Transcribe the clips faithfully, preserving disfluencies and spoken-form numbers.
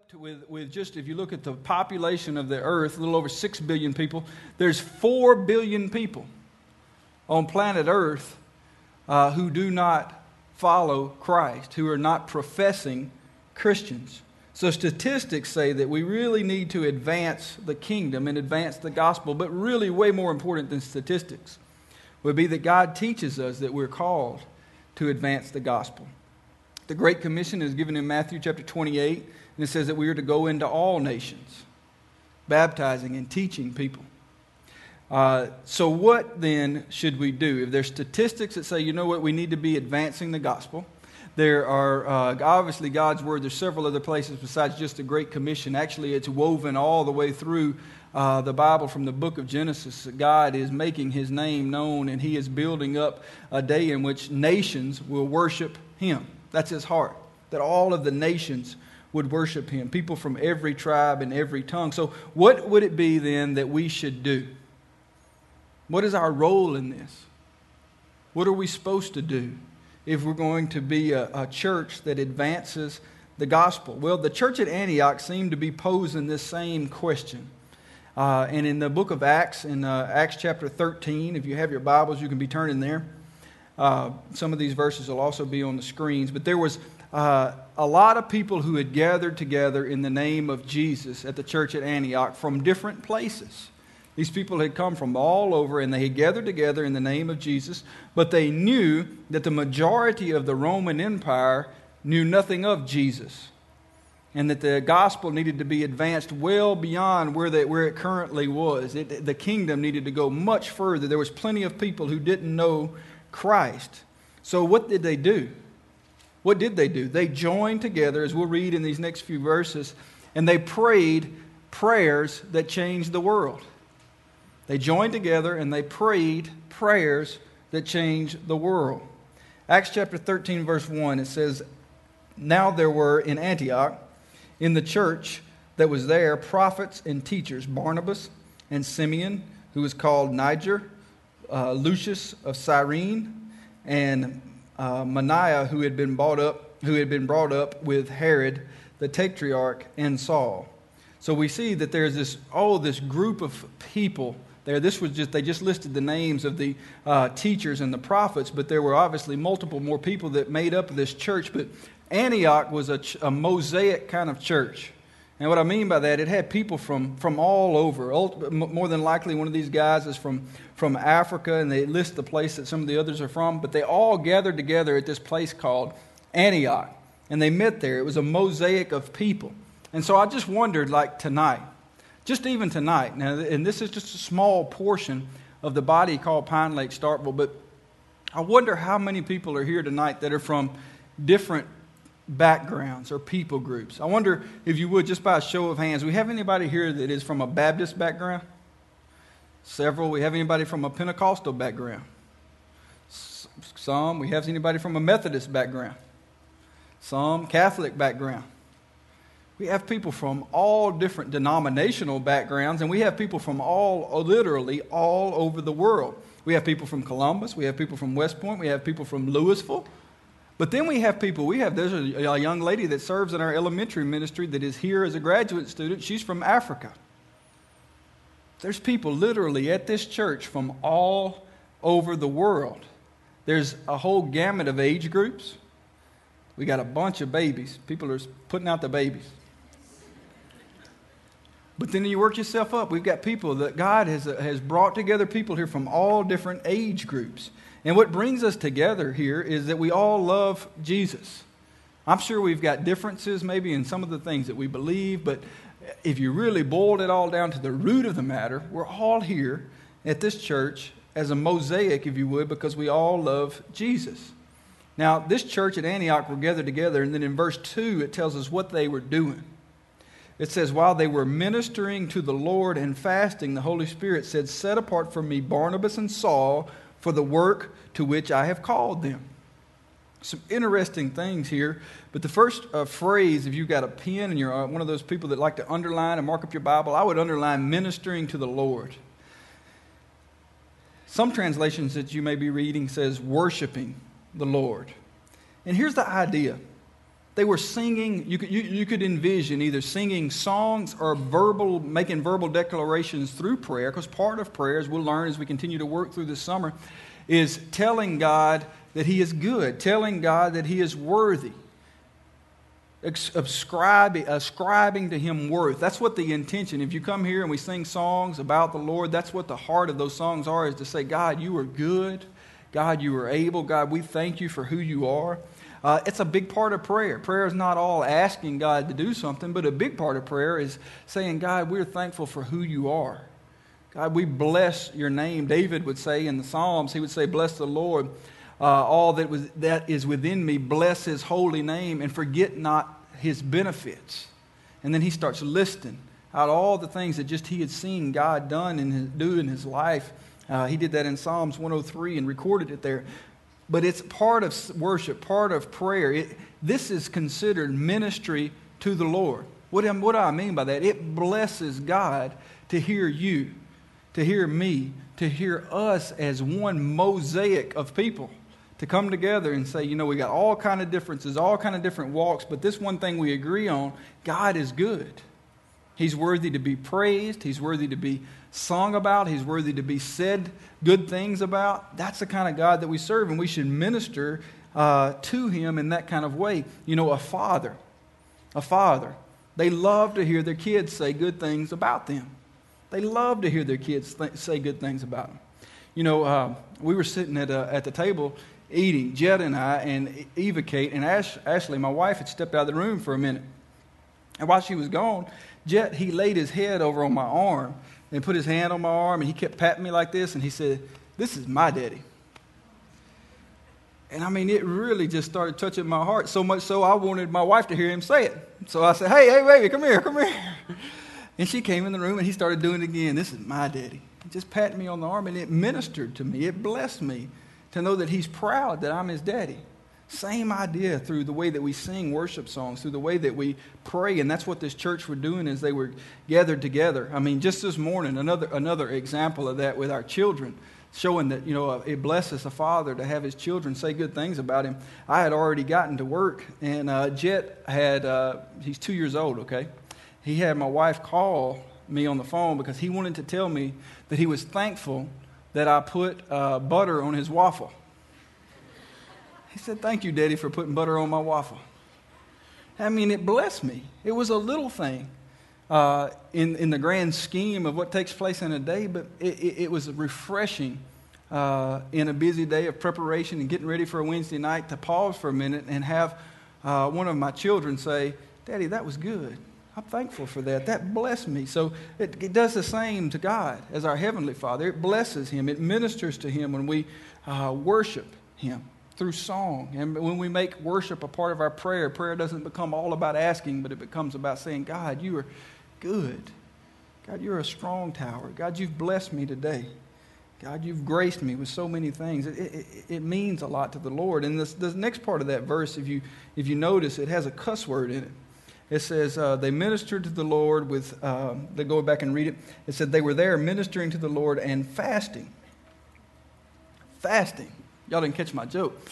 with, with just, if you look at the population of the earth, a little over six billion people, there's four billion people on planet earth uh, who do not follow Christ, who are not professing Christians. So statistics say that we really need to advance the kingdom and advance the gospel, but really way more important than statistics would be that God teaches us that we're called to advance the gospel. The Great Commission is given in Matthew chapter twenty-eight, and it says that we are to go into all nations, baptizing and teaching people. Uh, so what then should we do? If there's statistics that say, you know what, we need to be advancing the gospel. There are, uh, obviously God's Word, there's several other places besides just the Great Commission. Actually, it's woven all the way through uh, the Bible from the book of Genesis. God is making His name known, and He is building up a day in which nations will worship Him. That's His heart, that all of the nations would worship Him, people from every tribe and every tongue. So what would it be then that we should do? What is our role in this? What are we supposed to do if we're going to be a, a church that advances the gospel? Well, the church at Antioch seemed to be posing this same question. Uh, and in the book of Acts, in uh, Acts chapter thirteen, if you have your Bibles, you can be turning there. Uh, some of these verses will also be on the screens. But there was uh, a lot of people who had gathered together in the name of Jesus at the church at Antioch from different places. These people had come from all over, and they had gathered together in the name of Jesus, but they knew that the majority of the Roman Empire knew nothing of Jesus, and that the gospel needed to be advanced well beyond where, they, where it currently was. It, the kingdom needed to go much further. There was plenty of people who didn't know Christ. So what did they do? What did they do? They joined together, as we'll read in these next few verses, and they prayed prayers that changed the world. They joined together and they prayed prayers that changed the world. Acts chapter thirteen, verse one, it says, "Now there were in Antioch, in the church that was there, prophets and teachers, Barnabas and Simeon, who was called Niger, uh, Lucius of Cyrene, and uh, Manaen, who had been brought up, who had been brought up with Herod the Tetrarch and Saul." So we see that there's this oh this group of people there. This was just, they just listed the names of the uh, teachers and the prophets, but there were obviously multiple more people that made up this church. But Antioch was a, ch- a mosaic kind of church. And what I mean by that, it had people from, from all over. More than likely, one of these guys is from, from Africa, and they list the place that some of the others are from. But they all gathered together at this place called Antioch, and they met there. It was a mosaic of people. And so I just wondered, like tonight, just even tonight, now, and this is just a small portion of the body called Pine Lake Starkville, but I wonder how many people are here tonight that are from different backgrounds or people groups. I wonder if you would, just by a show of hands, we have anybody here that is from a Baptist background? Several. We have anybody from a Pentecostal background? Some. We have anybody from a Methodist background? Some. Catholic background. We have people from all different denominational backgrounds, and we have people from all, literally all over the world. We have people from Columbus. We have people from West Point. We have people from Louisville. But then we have people, we have, there's a, a young lady that serves in our elementary ministry that is here as a graduate student. She's from Africa. There's people literally at this church from all over the world. There's a whole gamut of age groups. We got a bunch of babies. People are putting out the babies. But then you work yourself up. We've got people that God has, has brought together, people here from all different age groups. And what brings us together here is that we all love Jesus. I'm sure we've got differences maybe in some of the things that we believe, but if you really boiled it all down to the root of the matter, we're all here at this church as a mosaic, if you would, because we all love Jesus. Now, this church at Antioch were gathered together, and then in verse two it tells us what they were doing. It says, while they were ministering to the Lord and fasting, the Holy Spirit said, "Set apart for me Barnabas and Saul for the work to which I have called them." Some interesting things here. But the first uh, phrase, if you've got a pen and you're uh, one of those people that like to underline and mark up your Bible, I would underline ministering to the Lord. Some translations that you may be reading says worshiping the Lord. And here's the idea. They were singing, you could, you, you could envision either singing songs or verbal, making verbal declarations through prayer, because part of prayer, as we'll learn as we continue to work through this summer, is telling God that He is good, telling God that He is worthy, ascribing, ascribing to Him worth. That's what the intention, if you come here and we sing songs about the Lord, that's what the heart of those songs are, is to say, God, you are good. God, you are able. God, we thank you for who you are. Uh, it's a big part of prayer. Prayer is not all asking God to do something, but a big part of prayer is saying, God, we're thankful for who you are. God, we bless your name. David would say in the Psalms, he would say, bless the Lord, uh, all that was that is within me, bless his holy name, and forget not his benefits. And then he starts listing out all the things that just he had seen God done and his, do in his life. Uh, he did that in Psalms one oh three and recorded it there. But it's part of worship, part of prayer. It, this is considered ministry to the Lord. What, am, what do I mean by that? It blesses God to hear you, to hear me, to hear us as one mosaic of people, to come together and say, you know, we got all kind of differences, all kind of different walks, but this one thing we agree on, God is good. He's worthy to be praised. He's worthy to be sung about. He's worthy to be said good things about. That's the kind of God that we serve, and we should minister uh, to Him in that kind of way. You know, a father, a father, they love to hear their kids say good things about them. They love to hear their kids th- say good things about them. You know, uh, we were sitting at a, at the table eating, Jed and I, and Eva Kate, and Ash, Ashley, my wife, had stepped out of the room for a minute. And while she was gone, Jet, he laid his head over on my arm and put his hand on my arm, and he kept patting me like this, and he said, this is my daddy. And I mean, it really just started touching my heart, so much so I wanted my wife to hear him say it. So I said, hey, hey, baby, come here, come here. And she came in the room, and he started doing it again. This is my daddy. He just patted me on the arm, and it ministered to me. It blessed me to know that he's proud that I'm his daddy. Same idea through the way that we sing worship songs, through the way that we pray, and that's what this church were doing as they were gathered together. I mean, just this morning, another another example of that with our children, showing that, you know, it blesses a father to have his children say good things about him. I had already gotten to work, and uh, Jet had, uh, he's two years old, okay? He had my wife call me on the phone because he wanted to tell me that he was thankful that I put uh, butter on his waffle. He said, thank you, Daddy, for putting butter on my waffle. I mean, it blessed me. It was a little thing uh, in, in the grand scheme of what takes place in a day, but it, it, it was refreshing uh, in a busy day of preparation and getting ready for a Wednesday night to pause for a minute and have uh, one of my children say, Daddy, that was good. I'm thankful for that. That blessed me. So it, it does the same to God as our Heavenly Father. It blesses Him. It ministers to Him when we uh, worship Him through song. And when we make worship a part of our prayer, prayer doesn't become all about asking, but it becomes about saying, God, you are good. God, you're a strong tower. God, you've blessed me today. God, you've graced me with so many things. It, it, it means a lot to the Lord. And this, this next part of that verse, if you if you notice, it has a cuss word in it. It says, uh, they ministered to the Lord with, uh, they go back and read it. It said they were there ministering to the Lord and fasting. Fasting. Y'all didn't catch my joke.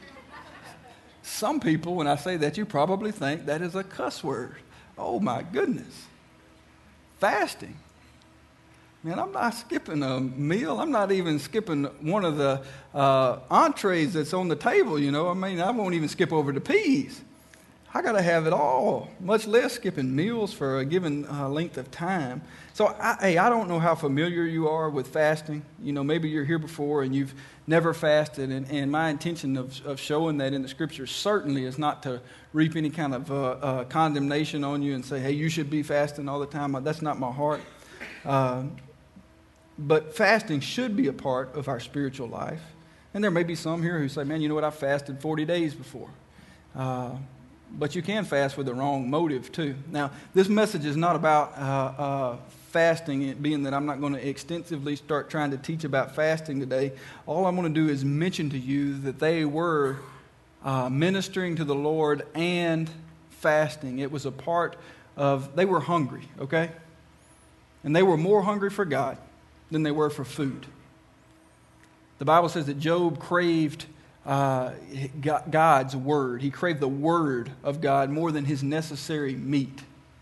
Some people, when I say that, you probably think that is a cuss word. Oh, my goodness. Fasting. Man, I'm not skipping a meal. I'm not even skipping one of the uh, entrees that's on the table, you know. I mean, I won't even skip over the peas. I got to have it all, much less skipping meals for a given uh, length of time. So, I, hey, I don't know how familiar you are with fasting. You know, maybe you're here before and you've never fasted. And, and my intention of, of showing that in the Scriptures certainly is not to reap any kind of uh, uh, condemnation on you and say, hey, you should be fasting all the time. That's not my heart. Uh, but fasting should be a part of our spiritual life. And there may be some here who say, man, you know what, I fasted forty days before. Uh, But you can fast with the wrong motive, too. Now, this message is not about uh, uh, fasting, it being that I'm not going to extensively start trying to teach about fasting today. All I'm going to do is mention to you that they were uh, ministering to the Lord and fasting. It was a part of, they were hungry, okay? And they were more hungry for God than they were for food. The Bible says that Job craved uh, God's word. He craved the word of God more than his necessary meat.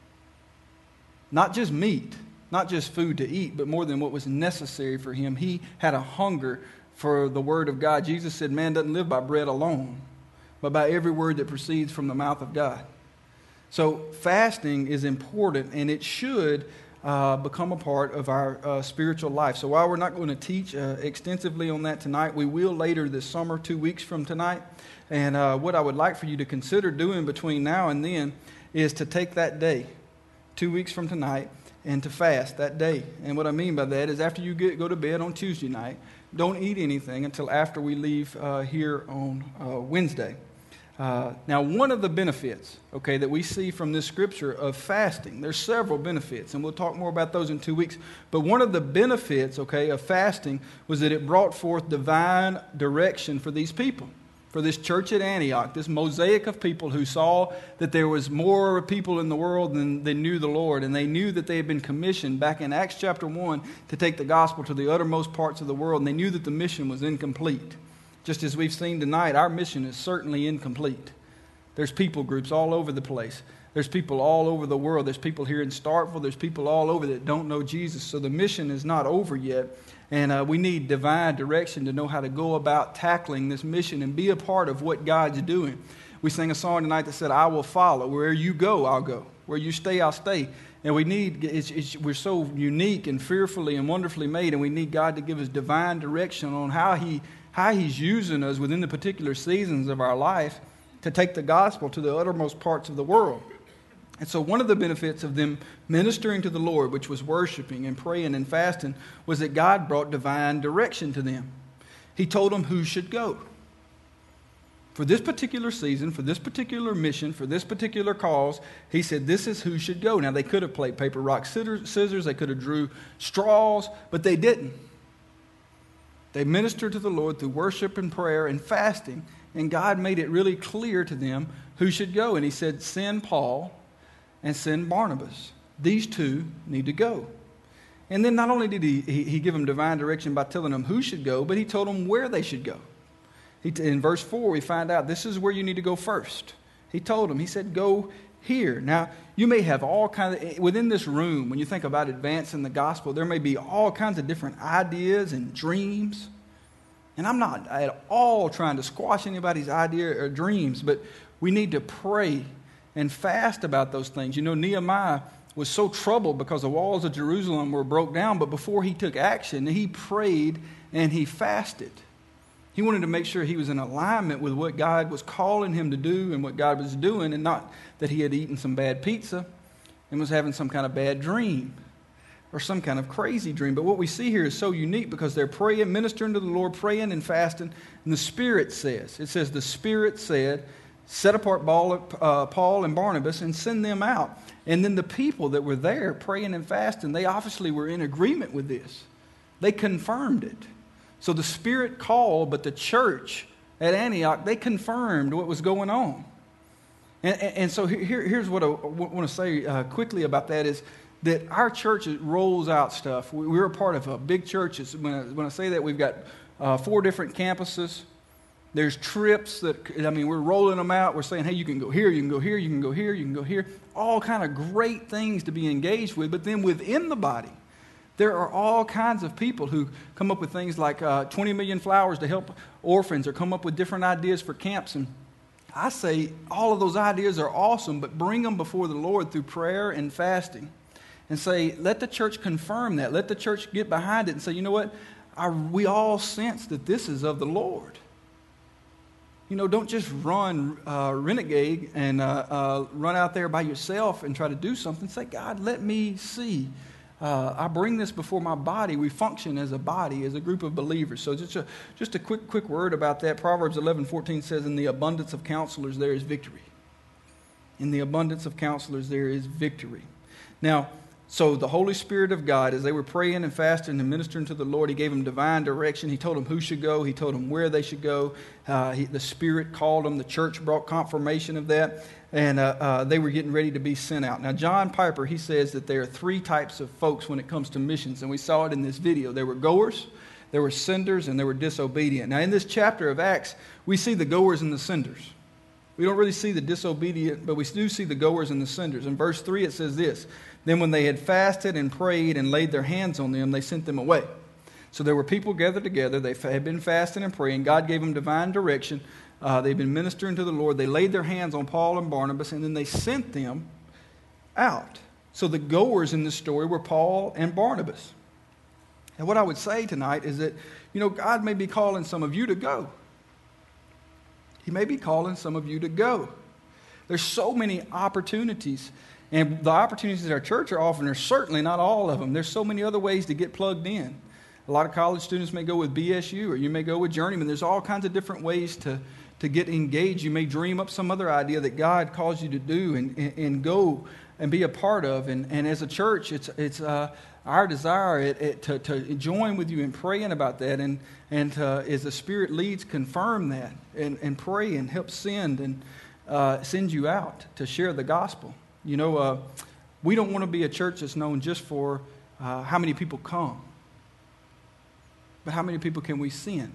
Not just meat, not just food to eat, but more than what was necessary for him. He had a hunger for the word of God. Jesus said, man doesn't live by bread alone, but by every word that proceeds from the mouth of God. So fasting is important, and it should uh, become a part of our uh, spiritual life. So while we're not going to teach uh, extensively on that tonight, we will later this summer, two weeks from tonight. And uh, what I would like for you to consider doing between now and then is to take that day, two weeks from tonight, and to fast that day. And what I mean by that is after you get, go to bed on Tuesday night, don't eat anything until after we leave uh, here on uh, Wednesday. Uh, now, one of the benefits, okay, that we see from this scripture of fasting, there's several benefits, and we'll talk more about those in two weeks. But one of the benefits, okay, of fasting was that it brought forth divine direction for these people, for this church at Antioch, this mosaic of people who saw that there was more people in the world than they knew the Lord, and they knew that they had been commissioned back in Acts chapter one to take the gospel to the uttermost parts of the world, and they knew that the mission was incomplete. Just as we've seen tonight, our mission is certainly incomplete. There's people groups all over the place. There's people all over the world. There's people here in Starkville. There's people all over that don't know Jesus. So the mission is not over yet. And uh, we need divine direction to know how to go about tackling this mission and be a part of what God's doing. We sang a song tonight that said, I will follow. Where you go, I'll go. Where you stay, I'll stay. And we need, it's, it's, we're so unique and fearfully and wonderfully made, and we need God to give us divine direction on how He how He's using us within the particular seasons of our life to take the gospel to the uttermost parts of the world. And so one of the benefits of them ministering to the Lord, which was worshiping and praying and fasting, was that God brought divine direction to them. He told them who should go. For this particular season, for this particular mission, for this particular cause, He said this is who should go. Now they could have played paper, rock, scissors, they could have drew straws, but they didn't. They ministered to the Lord through worship and prayer and fasting, and God made it really clear to them who should go. And He said, send Paul and send Barnabas. These two need to go. And then not only did he, he, he give them divine direction by telling them who should go, but He told them where they should go. He, in verse four, we find out this is where you need to go first. He told them, He said, go here. Now, you may have all kinds of, within this room, when you think about advancing the gospel, there may be all kinds of different ideas and dreams. And I'm not at all trying to squash anybody's idea or dreams, but we need to pray and fast about those things. You know, Nehemiah was so troubled because the walls of Jerusalem were broke down, but before he took action, he prayed and he fasted. He wanted to make sure he was in alignment with what God was calling him to do and what God was doing, and not that he had eaten some bad pizza and was having some kind of bad dream or some kind of crazy dream. But what we see here is so unique because they're praying, ministering to the Lord, praying and fasting, and the Spirit says, it says the Spirit said, set apart Paul and Barnabas and send them out. And then the people that were there praying and fasting, they obviously were in agreement with this. They confirmed it. So the Spirit called, but the church at Antioch, they confirmed what was going on. And, and, and so here, here's what I want to say uh, quickly about that is that our church rolls out stuff. We're a part of a big church. It's, when, I, when I say that, we've got uh, four different campuses. There's trips that, I mean, we're rolling them out. We're saying, hey, you can go here, you can go here, you can go here, you can go here. All kind of great things to be engaged with. But then within the body, there are all kinds of people who come up with things like uh, twenty million flowers to help orphans, or come up with different ideas for camps. And I say all of those ideas are awesome, but bring them before the Lord through prayer and fasting. And say, let the church confirm that. Let the church get behind it and say, you know what? I, we all sense that this is of the Lord. You know, don't just run uh, renegade and uh, uh, run out there by yourself and try to do something. Say, God, let me see. Uh, I bring this before my body. We function as a body, as a group of believers. So just a, just a quick quick word about that. Proverbs eleven fourteen says, in the abundance of counselors there is victory. In the abundance of counselors there is victory. Now, so the Holy Spirit of God, as they were praying and fasting and ministering to the Lord, He gave them divine direction. He told them who should go. He told them where they should go. Uh, he, the Spirit called them. The church brought confirmation of that. And uh, uh, they were getting ready to be sent out. Now, John Piper, he says that there are three types of folks when it comes to missions. And we saw it in this video. There were goers, there were senders, and there were disobedient. Now, in this chapter of Acts, we see the goers and the senders. We don't really see the disobedient, but we do see the goers and the senders. In verse three, it says this: Then when they had fasted and prayed and laid their hands on them, they sent them away. So there were people gathered together. They had been fasting and praying. God gave them divine direction. Uh, they've been ministering to the Lord. They laid their hands on Paul and Barnabas, and then they sent them out. So the goers in this story were Paul and Barnabas. And what I would say tonight is that, you know, God may be calling some of you to go. He may be calling some of you to go. There's so many opportunities. And the opportunities at our church are often, are certainly not all of them. There's so many other ways to get plugged in. A lot of college students may go with B S U, or you may go with Journeyman. There's all kinds of different ways to, to get engaged. You may dream up some other idea that God calls you to do and, and, and go and be a part of. And, and as a church, it's it's uh, our desire it, it, to, to join with you in praying about that. And, and uh, as the Spirit leads, confirm that and, and pray and help send and uh, send you out to share the gospel. You know, uh, we don't want to be a church that's known just for uh, how many people come. But how many people can we send?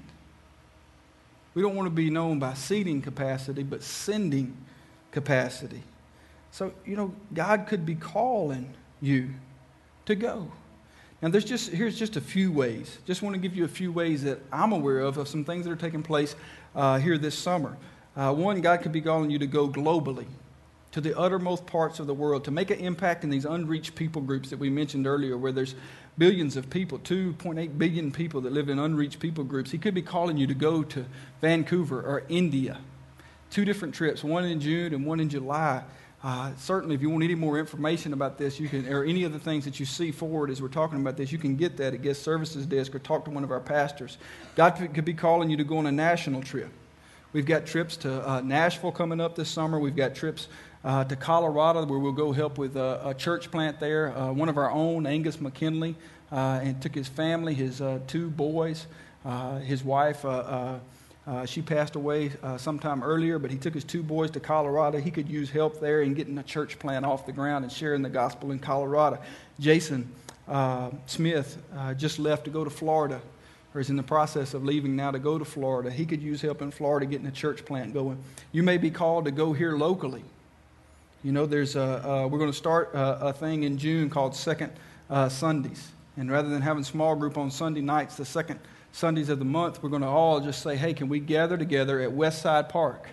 We don't want to be known by seating capacity, but sending capacity. So, you know, God could be calling you to go. Now, there's just here's just a few ways. Just want to give you a few ways that I'm aware of, of some things that are taking place uh, here this summer. Uh, one, God could be calling you to go globally, to the uttermost parts of the world, to make an impact in these unreached people groups that we mentioned earlier, where there's billions of people, two point eight billion people that live in unreached people groups. He could be calling you to go to Vancouver or India. Two different trips, one in June and one in July. Uh, certainly, if you want any more information about this, you can, or any of the things that you see forward as we're talking about this, you can get that at Guest Services Desk or talk to one of our pastors. God could be calling you to go on a national trip. We've got trips to uh, Nashville coming up this summer. We've got trips Uh, to Colorado, where we'll go help with a, a church plant there. Uh, one of our own, Angus McKinley, uh, and took his family, his uh, two boys, uh, his wife. Uh, uh, uh, she passed away uh, sometime earlier, but he took his two boys to Colorado. He could use help there in getting a church plant off the ground and sharing the gospel in Colorado. Jason uh, Smith uh, just left to go to Florida, or is in the process of leaving now to go to Florida. He could use help in Florida getting a church plant going. You may be called to go here locally. You know, there's a, uh, we're going to start a, a thing in June called Second uh, Sundays. And rather than having small group on Sunday nights, the second Sundays of the month, we're going to all just say, hey, can we gather together at Westside Park,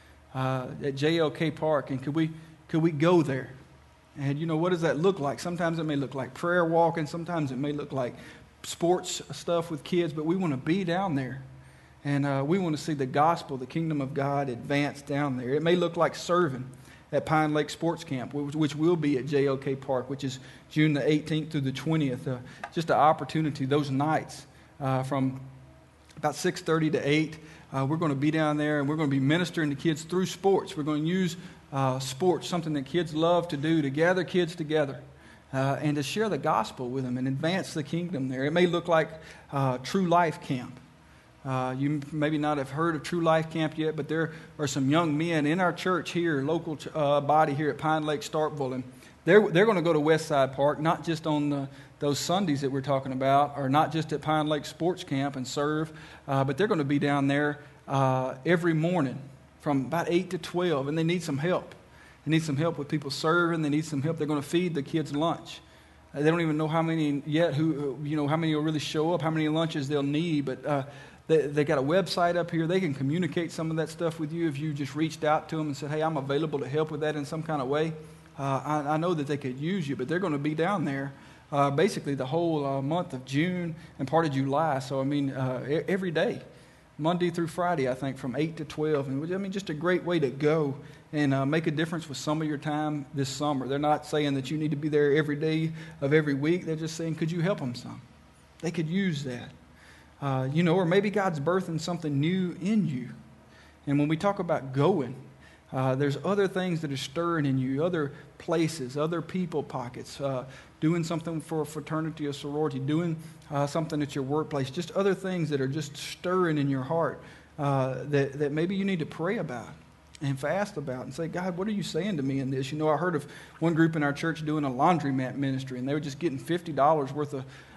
uh, at J L K Park, and could we could we go there? And, you know, what does that look like? Sometimes it may look like prayer walking. Sometimes it may look like sports stuff with kids. But we want to be down there. And uh, we want to see the gospel, the kingdom of God advance down there. It may look like serving at Pine Lake Sports Camp, which will be at J L K Park, which is June the eighteenth through the twentieth. Uh, just an opportunity, those nights uh, from about six thirty to eight. Uh, we're going to be down there, and we're going to be ministering to kids through sports. We're going to use uh, sports, something that kids love to do, to gather kids together uh, and to share the gospel with them and advance the kingdom there. It may look like uh, True Life Camp. Uh, you maybe not have heard of True Life Camp yet, but there are some young men in our church here, local uh, body here at Pine Lake, Starkville, and they're they're going to go to Westside Park, not just on the, those Sundays that we're talking about, or not just at Pine Lake Sports Camp and serve, uh, but they're going to be down there uh, every morning from about eight to twelve, and they need some help. They need some help with people serving. They need some help. They're going to feed the kids lunch. Uh, they don't even know how many yet, who you know how many will really show up, how many lunches they'll need, but uh, They, they got a website up here. They can communicate some of that stuff with you if you just reached out to them and said, hey, I'm available to help with that in some kind of way. Uh, I, I know that they could use you, but they're going to be down there uh, basically the whole uh, month of June and part of July. So, I mean, uh, every day, Monday through Friday, I think, from eight to twelve. And I mean, just a great way to go and uh, make a difference with some of your time this summer. They're not saying that you need to be there every day of every week. They're just saying, could you help them some? They could use that. Uh, you know, or maybe God's birthing something new in you. And when we talk about going, uh, there's other things that are stirring in you, other places, other people pockets, uh, doing something for a fraternity or sorority, doing uh, something at your workplace, just other things that are just stirring in your heart uh, that, that maybe you need to pray about and fast about and say, God, what are you saying to me in this? You know, I heard of one group in our church doing a laundromat ministry, and they were just getting fifty dollars worth of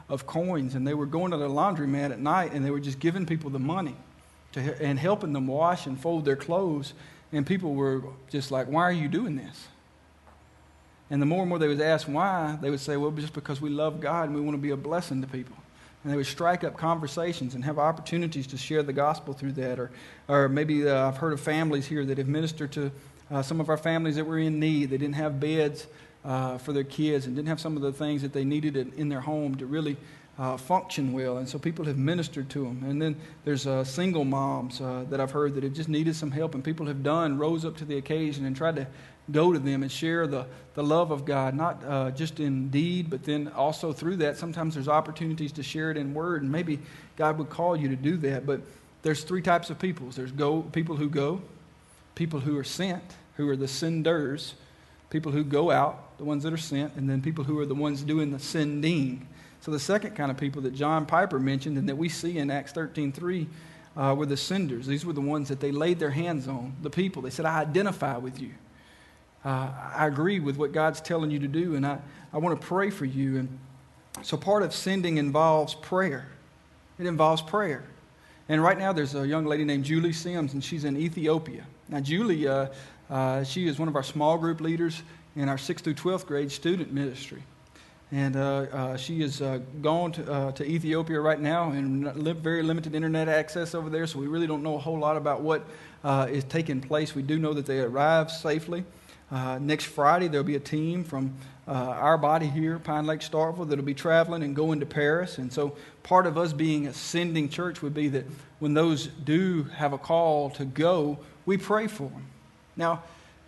of coins, and they were going to the laundromat at night, and they were just giving people the money to, and helping them wash and fold their clothes. And people were just like, why are you doing this? And the more and more they would ask why, they would say, well, just because we love God and we want to be a blessing to people. And they would strike up conversations and have opportunities to share the gospel through that. Or, or maybe uh, I've heard of families here that have ministered to uh, some of our families that were in need. They didn't have beds uh, for their kids and didn't have some of the things that they needed in, in their home to really uh, function well. And so people have ministered to them. And then there's uh, single moms uh, that I've heard that have just needed some help. And people have done, rose up to the occasion and tried to go to them and share the, the love of God, not uh, just in deed, but then also through that. Sometimes there's opportunities to share it in word, and maybe God would call you to do that. But there's three types of people. There's go people who go, people who are sent, who are the senders, people who go out, the ones that are sent, and then people who are the ones doing the sending. So the second kind of people that John Piper mentioned and that we see in Acts thirteen three uh, were the senders. These were the ones that they laid their hands on, the people. They said, I identify with you. Uh, I agree with what God's telling you to do, and I, I want to pray for you. And so part of sending involves prayer. It involves prayer. And right now there's a young lady named Julie Sims, and she's in Ethiopia. Now Julie, uh, uh, she is one of our small group leaders in our sixth through twelfth grade student ministry. And uh, uh, she is uh, gone to, uh, to Ethiopia right now and li- very limited internet access over there, so we really don't know a whole lot about what uh, is taking place. We do know that they arrived safely. Uh, next Friday, there'll be a team from uh, our body here, Pine Lake Starkville, that'll be traveling and going to Paris. And so part of us being a sending church would be that when those do have a call to go, we pray for them. Now,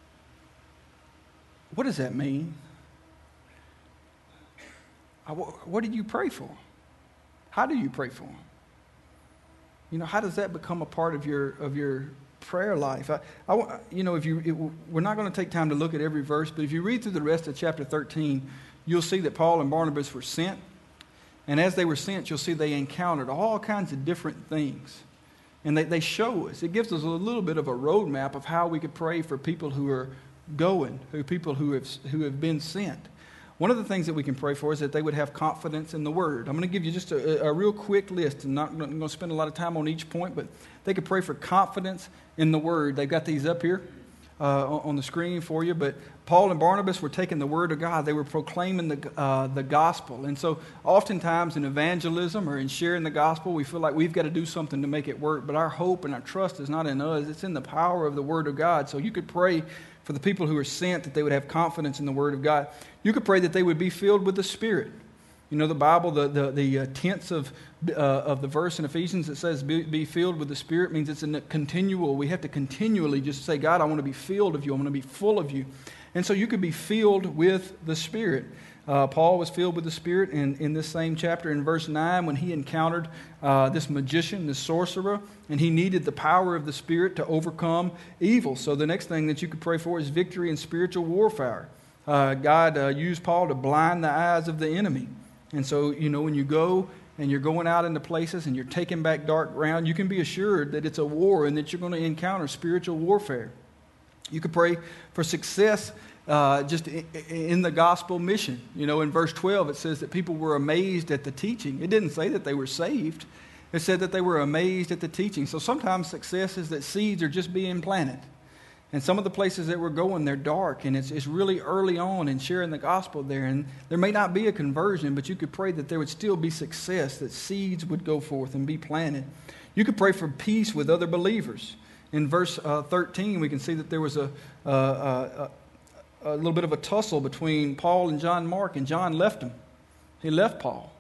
what does that mean? What do you pray for? How do you pray for them? You know, how does that become a part of your of your prayer life? I, I, you know, if you, it, we're not going to take time to look at every verse, but if you read through the rest of chapter thirteen, you'll see that Paul and Barnabas were sent. And as they were sent, you'll see they encountered all kinds of different things. And they, they show us, it gives us a little bit of a roadmap of how we could pray for people who are going, who people who have who have been sent. One of the things that we can pray for is that they would have confidence in the Word. I'm going to give you just a, a real quick list. I'm not going to spend a lot of time on each point, but they could pray for confidence in the Word. They've got these up here uh, on the screen for you. But Paul and Barnabas were taking the Word of God. They were proclaiming the, uh, the gospel. And so oftentimes in evangelism or in sharing the gospel, we feel like we've got to do something to make it work. But our hope and our trust is not in us. It's in the power of the Word of God. So you could pray for the people who are sent, that they would have confidence in the Word of God. You could pray that they would be filled with the Spirit. You know, the Bible, the the, the uh, tense of uh, of the verse in Ephesians that says be, be filled with the Spirit means it's a continual. We have to continually just say, God, I want to be filled of you. I want to be full of you. And so you could be filled with the Spirit. Uh, Paul was filled with the Spirit in, in this same chapter in verse nine when he encountered uh, this magician, this sorcerer, and he needed the power of the Spirit to overcome evil. So the next thing that you could pray for is victory in spiritual warfare. Uh, God uh, used Paul to blind the eyes of the enemy. And so, you know, when you go and you're going out into places and you're taking back dark ground, you can be assured that it's a war and that you're going to encounter spiritual warfare. You could pray for success Uh, just in the gospel mission. You know, in verse twelve, it says that people were amazed at the teaching. It didn't say that they were saved. It said that they were amazed at the teaching. So sometimes success is that seeds are just being planted. And some of the places that we're going, they're dark, and it's, it's really early on in sharing the gospel there. And there may not be a conversion, but you could pray that there would still be success, that seeds would go forth and be planted. You could pray for peace with other believers. In verse uh, thirteen, we can see that there was a... Uh, uh, a little bit of a tussle between Paul and John Mark, and John left him. He left Paul.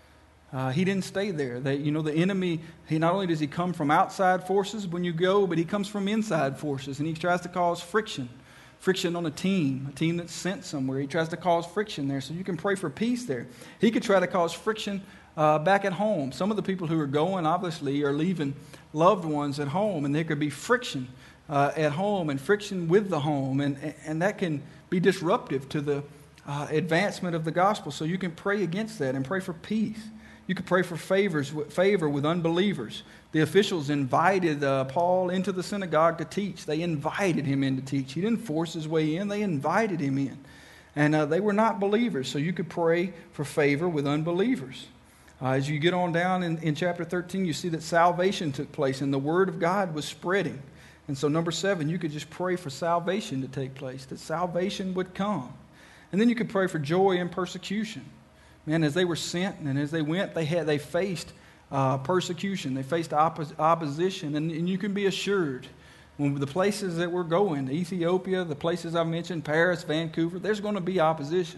Uh, he didn't stay there. They, you know, the enemy, he not only does he come from outside forces when you go, but he comes from inside forces, and he tries to cause friction. Friction on a team, a team that's sent somewhere. He tries to cause friction there, so you can pray for peace there. He could try to cause friction uh, back at home. Some of the people who are going, obviously, are leaving loved ones at home, and there could be friction Uh, at home and friction with the home, and, and that can be disruptive to the uh, advancement of the gospel. So you can pray against that and pray for peace. You can pray for favors, favor with unbelievers. The officials invited uh, Paul into the synagogue to teach. They invited him in to teach. He didn't force his way in. They invited him in. And uh, they were not believers, so you could pray for favor with unbelievers. Uh, as you get on down in, in chapter thirteen, you see that salvation took place and the word of God was spreading. And so number seven, you could just pray for salvation to take place, that salvation would come. And then you could pray for joy in persecution. Man, as they were sent and as they went, they had they faced uh, persecution. They faced oppos- opposition. And, and you can be assured, when the places that we're going, Ethiopia, the places I've mentioned, Paris, Vancouver, there's going to be opposition.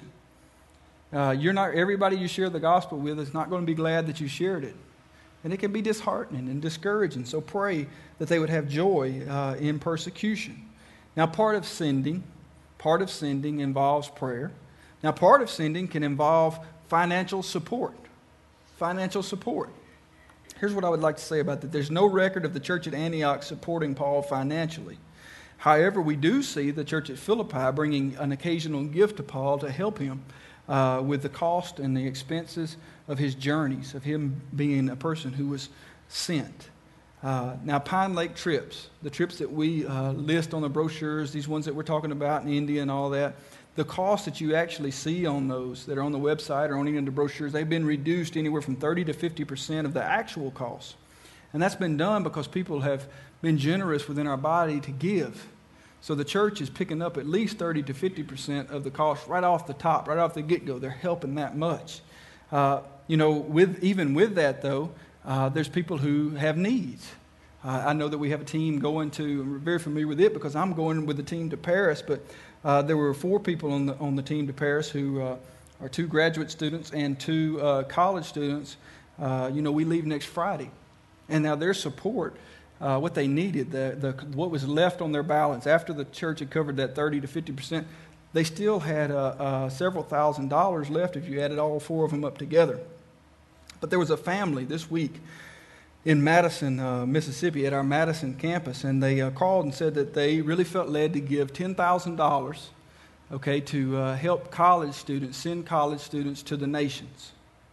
Uh, you're not everybody you share the gospel with is not going to be glad that you shared it. And it can be disheartening and discouraging. So pray that they would have joy uh, in persecution. Now, part of sending, part of sending involves prayer. Now, part of sending can involve financial support. Financial support. Here's what I would like to say about that. There's no record of the church at Antioch supporting Paul financially. However, we do see the church at Philippi bringing an occasional gift to Paul to help him uh, with the cost and the expenses of his journeys, of him being a person who was sent. Uh, now, Pine Lake trips, the trips that we uh, list on the brochures, these ones that we're talking about in India and all that, the cost that you actually see on those that are on the website or on any of the brochures, they've been reduced anywhere from thirty to fifty percent of the actual cost. And that's been done because people have been generous within our body to give. So the church is picking up at least thirty to fifty percent of the cost right off the top, right off the get-go. They're helping that much. Uh, you know, with even with that, though, uh, there's people who have needs. Uh, I know that we have a team going to, I'm very familiar with it because I'm going with the team to Paris, but uh, there were four people on the on the team to Paris who uh, are two graduate students and two uh, college students. Uh, you know, we leave next Friday. And now their support, uh, what they needed, the, the what was left on their balance after the church had covered that thirty to fifty percent, they still had uh, uh, several thousand dollars left if you added all four of them up together. But there was a family this week in Madison, uh, Mississippi, at our Madison campus, and they uh, called and said that they really felt led to give ten thousand dollars, okay, to uh, help college students, send college students to the nations.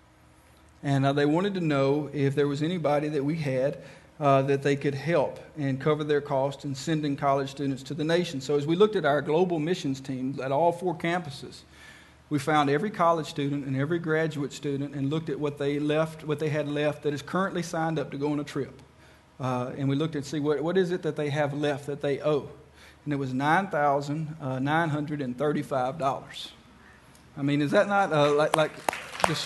And uh, they wanted to know if there was anybody that we had uh, that they could help and cover their cost in sending college students to the nation. So as we looked at our global missions team at all four campuses, we found every college student and every graduate student and looked at what they left, what they had left that is currently signed up to go on a trip. Uh, and we looked and see what, what is it that they have left that they owe. And it was nine thousand nine hundred thirty-five dollars. I mean, is that not uh, like, like just...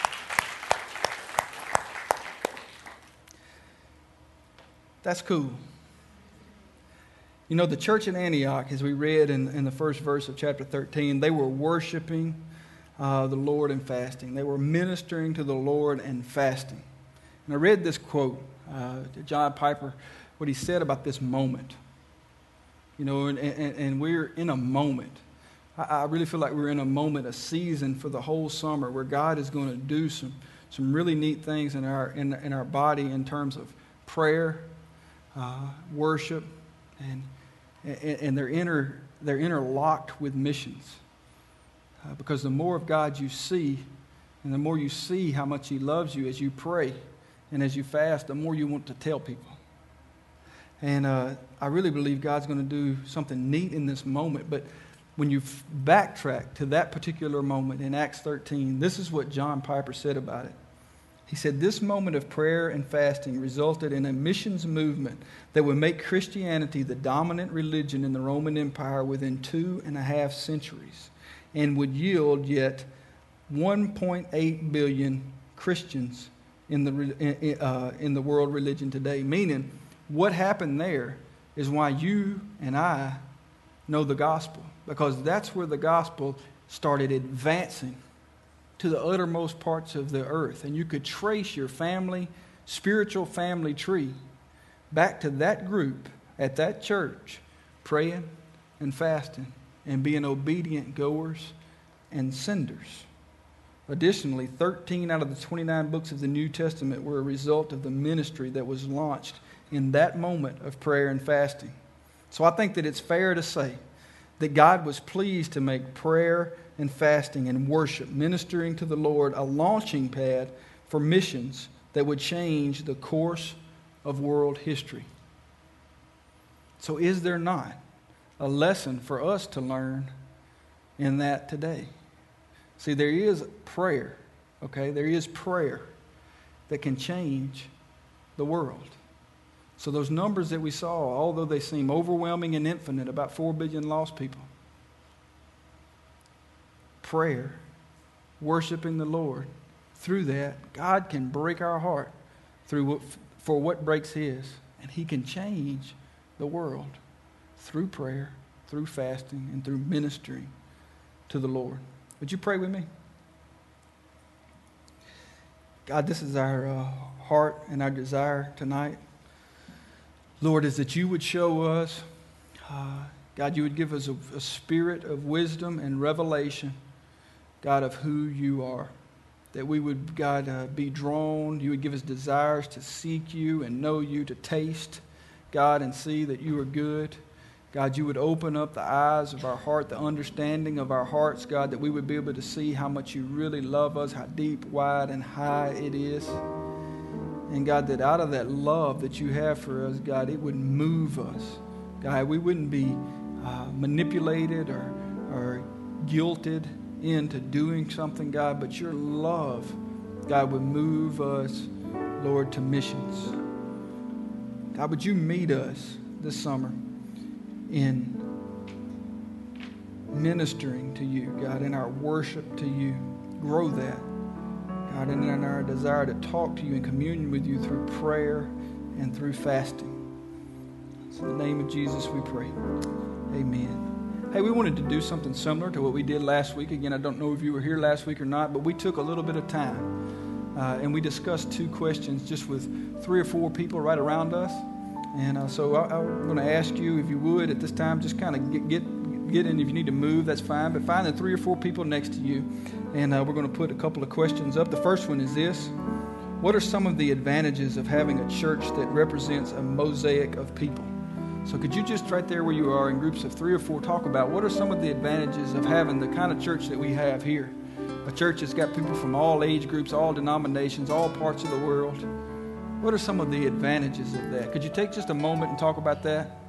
That's cool. You know, the church in Antioch, as we read in, in the first verse of chapter thirteen, they were worshiping uh, the Lord and fasting. They were ministering to the Lord and fasting. And I read this quote uh, to John Piper, what he said about this moment. You know, and, and, and we're in a moment. I, I really feel like we're in a moment, a season for the whole summer where God is going to do some, some really neat things in our, in, in our body in terms of prayer, uh, worship, and And they're inter, they're interlocked with missions. Uh, because the more of God you see, and the more you see how much He loves you as you pray and as you fast, the more you want to tell people. And uh, I really believe God's going to do something neat in this moment. But when you f- backtrack to that particular moment in Acts thirteen, this is what John Piper said about it. He said, this moment of prayer and fasting resulted in a missions movement that would make Christianity the dominant religion in the Roman Empire within two and a half centuries and would yield yet one point eight billion Christians in the, uh, in the world religion today. Meaning, what happened there is why you and I know the gospel, because that's where the gospel started advancing to the uttermost parts of the earth. And you could trace your family, spiritual family tree back to that group at that church, praying and fasting and being obedient goers and senders. Additionally, thirteen out of the twenty-nine books of the New Testament were a result of the ministry that was launched in that moment of prayer and fasting. So I think that it's fair to say that God was pleased to make prayer and fasting and worship, ministering to the Lord, a launching pad for missions that would change the course of world history. So is there not a lesson for us to learn in that today? See, there is prayer, okay? There is prayer that can change the world. So those numbers that we saw, although they seem overwhelming and infinite, about four billion lost people, prayer, worshiping the Lord, through that, God can break our heart through what, for what breaks His, and He can change the world through prayer, through fasting, and through ministering to the Lord. Would you pray with me? God, this is our uh, heart and our desire tonight. Lord, is that you would show us, uh, God, you would give us a, a spirit of wisdom and revelation, God, of who you are. That we would, God, uh, be drawn. You would give us desires to seek you and know you, to taste, God, and see that you are good. God, you would open up the eyes of our heart, the understanding of our hearts, God, that we would be able to see how much you really love us, how deep, wide, and high it is. And God, that out of that love that you have for us, God, it would move us. God, we wouldn't be uh, manipulated or, or guilted into doing something, God, but your love, God, would move us, Lord, to missions. God, would you meet us this summer in ministering to you, God, in our worship to you. Grow that, God, and in our desire to talk to you and communion with you through prayer and through fasting. So in the name of Jesus we pray. Amen. Hey, we wanted to do something similar to what we did last week. Again, I don't know if you were here last week or not, but we took a little bit of time uh, and we discussed two questions just with three or four people right around us. And uh, so I, I'm going to ask you, if you would, at this time, just kind of get, get get in. If you need to move, that's fine. But find the three or four people next to you. And uh, we're going to put a couple of questions up. The first one is this. What are some of the advantages of having a church that represents a mosaic of people? So could you just right there where you are in groups of three or four talk about what are some of the advantages of having the kind of church that we have here? A church that's got people from all age groups, all denominations, all parts of the world. What are some of the advantages of that? Could you take just a moment and talk about that?